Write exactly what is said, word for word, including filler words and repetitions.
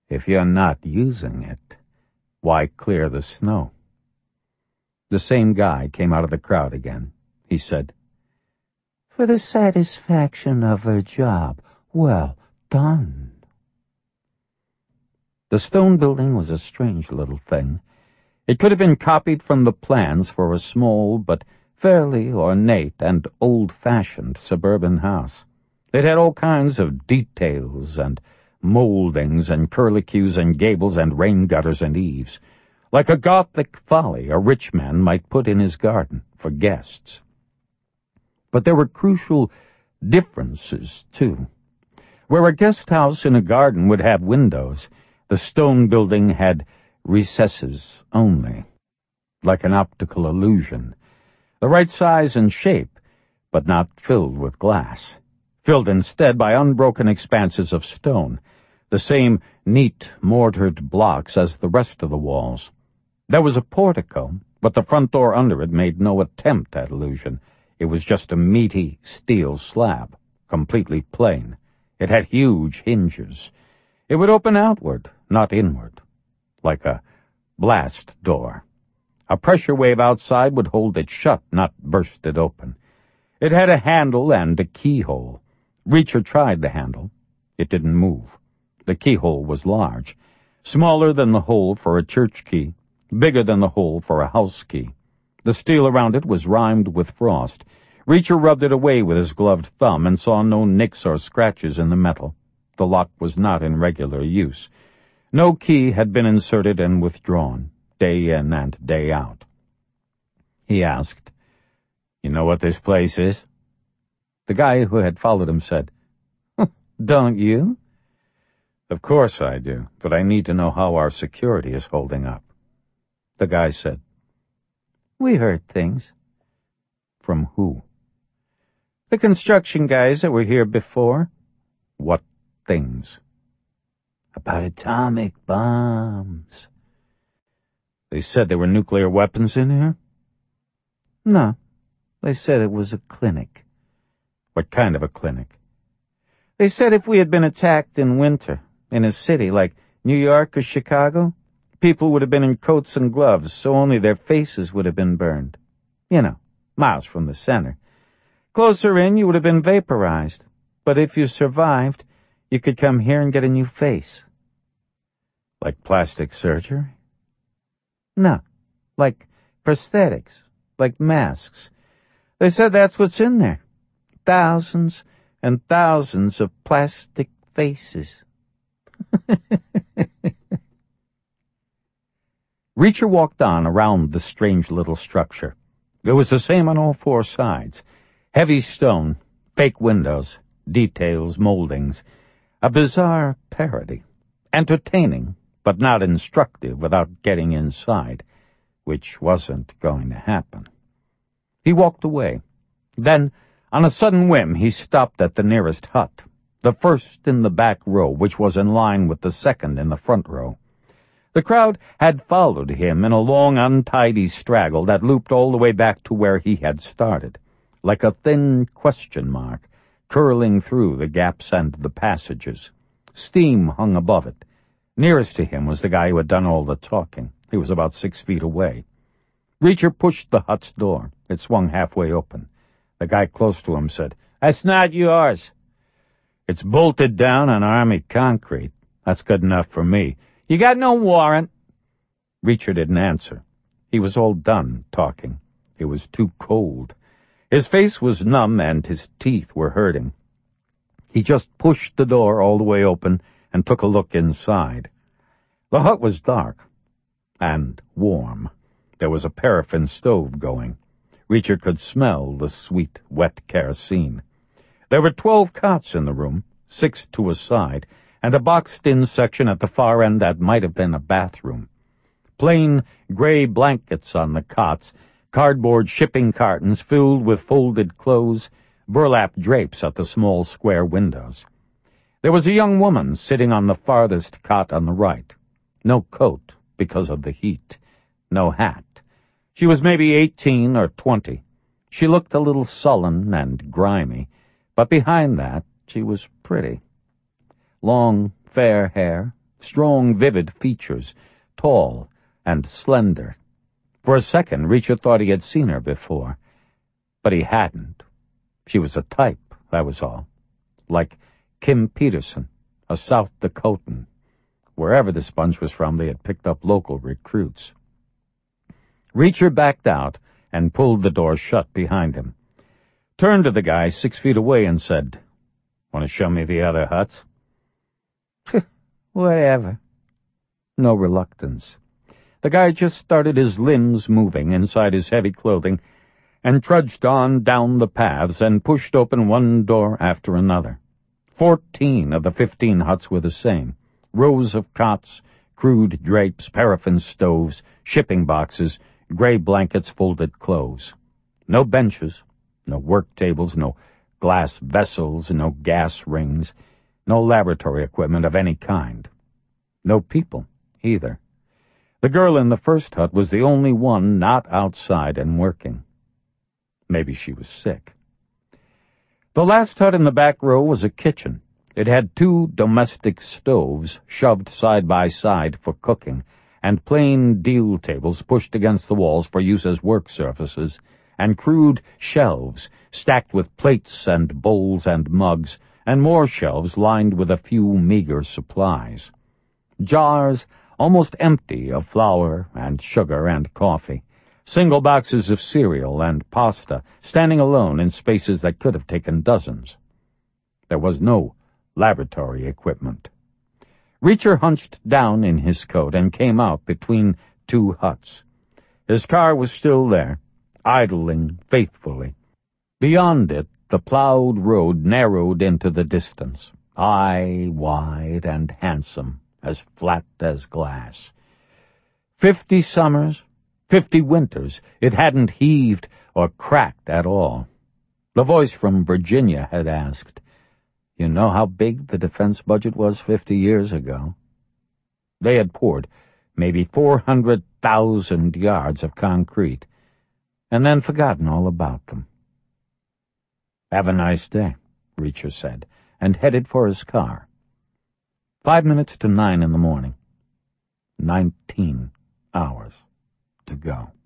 If you're not using it, why clear the snow? The same guy came out of the crowd again. He said, For the satisfaction of her job. Well done. The stone building was a strange little thing. It could have been copied from the plans for a small but fairly ornate and old-fashioned suburban house. It had all kinds of details and moldings and curlicues and gables and rain gutters and eaves, like a Gothic folly a rich man might put in his garden for guests. But there were crucial differences, too. Where a guest house in a garden would have windows, the stone building had recesses only, like an optical illusion, the right size and shape, but not filled with glass, filled instead by unbroken expanses of stone, the same neat mortared blocks as the rest of the walls. There was a portico, but the front door under it made no attempt at illusion. It was just a meaty steel slab, completely plain. It had huge hinges. It would open outward, not inward, like a blast door. A pressure wave outside would hold it shut, not burst it open. It had a handle and a keyhole. Reacher tried the handle. It didn't move. The keyhole was large, smaller than the hole for a church key, bigger than the hole for a house key. The steel around it was rimed with frost. Reacher rubbed it away with his gloved thumb and saw no nicks or scratches in the metal. The lock was not in regular use. No key had been inserted and withdrawn, day in and day out. He asked, You know what this place is? The guy who had followed him said, Don't you? Of course I do, but I need to know how our security is holding up. The guy said, We heard things. From who? The construction guys that were here before. What things? About atomic bombs. They said there were nuclear weapons in here? No, they said it was a clinic. What kind of a clinic? They said if we had been attacked in winter, in a city like New York or Chicago, people would have been in coats and gloves, so only their faces would have been burned. You know, miles from the center. Closer in, you would have been vaporized. But if you survived, you could come here and get a new face. Like plastic surgery? No, like prosthetics, like masks. They said that's what's in there. Thousands and thousands of plastic faces. Reacher walked on around the strange little structure. It was the same on all four sides. Heavy stone, fake windows, details, moldings. A bizarre parody. Entertaining, but not instructive without getting inside, which wasn't going to happen. He walked away. Then, on a sudden whim, he stopped at the nearest hut, the first in the back row, which was in line with the second in the front row. The crowd had followed him in a long, untidy straggle that looped all the way back to where he had started, like a thin question mark, curling through the gaps and the passages. Steam hung above it. Nearest to him was the guy who had done all the talking. He was about six feet away. Reacher pushed the hut's door. It swung halfway open. The guy close to him said, That's not yours. It's bolted down on army concrete. That's good enough for me. You got no warrant. Reacher didn't answer. He was all done talking. It was too cold. His face was numb and his teeth were hurting. He just pushed the door all the way open and took a look inside. The hut was dark and warm. There was a paraffin stove going. Reacher could smell the sweet, wet kerosene. There were twelve cots in the room, six to a side, and a boxed-in section at the far end that might have been a bathroom. Plain gray blankets on the cots, cardboard shipping cartons filled with folded clothes, burlap drapes at the small square windows. There was a young woman sitting on the farthest cot on the right. No coat because of the heat. No hat. She was maybe eighteen or twenty. She looked a little sullen and grimy, but behind that she was pretty. Long, fair hair, strong, vivid features, tall and slender. For a second, Reacher thought he had seen her before, but he hadn't. She was a type, that was all. Like Kim Peterson, a South Dakotan. Wherever this bunch was from, they had picked up local recruits. Reacher backed out and pulled the door shut behind him. Turned to the guy six feet away and said, "Want to show me the other huts?" Whatever. No reluctance. The guy just started his limbs moving inside his heavy clothing and trudged on down the paths and pushed open one door after another. Fourteen of the fifteen huts were the same. Rows of cots, crude drapes, paraffin stoves, shipping boxes, gray blankets, folded clothes. No benches, no work tables, no glass vessels, no gas rings, no laboratory equipment of any kind. No people, either. The girl in the first hut was the only one not outside and working. Maybe she was sick. The last hut in the back row was a kitchen. It had two domestic stoves shoved side by side for cooking, and plain deal tables pushed against the walls for use as work surfaces, and crude shelves stacked with plates and bowls and mugs, and more shelves lined with a few meager supplies. Jars almost empty of flour and sugar and coffee, single boxes of cereal and pasta standing alone in spaces that could have taken dozens. There was no laboratory equipment. Reacher hunched down in his coat and came out between two huts. His car was still there, idling faithfully. Beyond it, the plowed road narrowed into the distance, high, wide, and handsome, as flat as glass. Fifty summers, fifty winters, it hadn't heaved or cracked at all. The voice from Virginia had asked, "You know how big the defense budget was fifty years ago?" They had poured maybe four hundred thousand yards of concrete, and then forgotten all about them. "Have a nice day," Reacher said, and headed for his car. Five minutes to nine in the morning. Nineteen hours to go.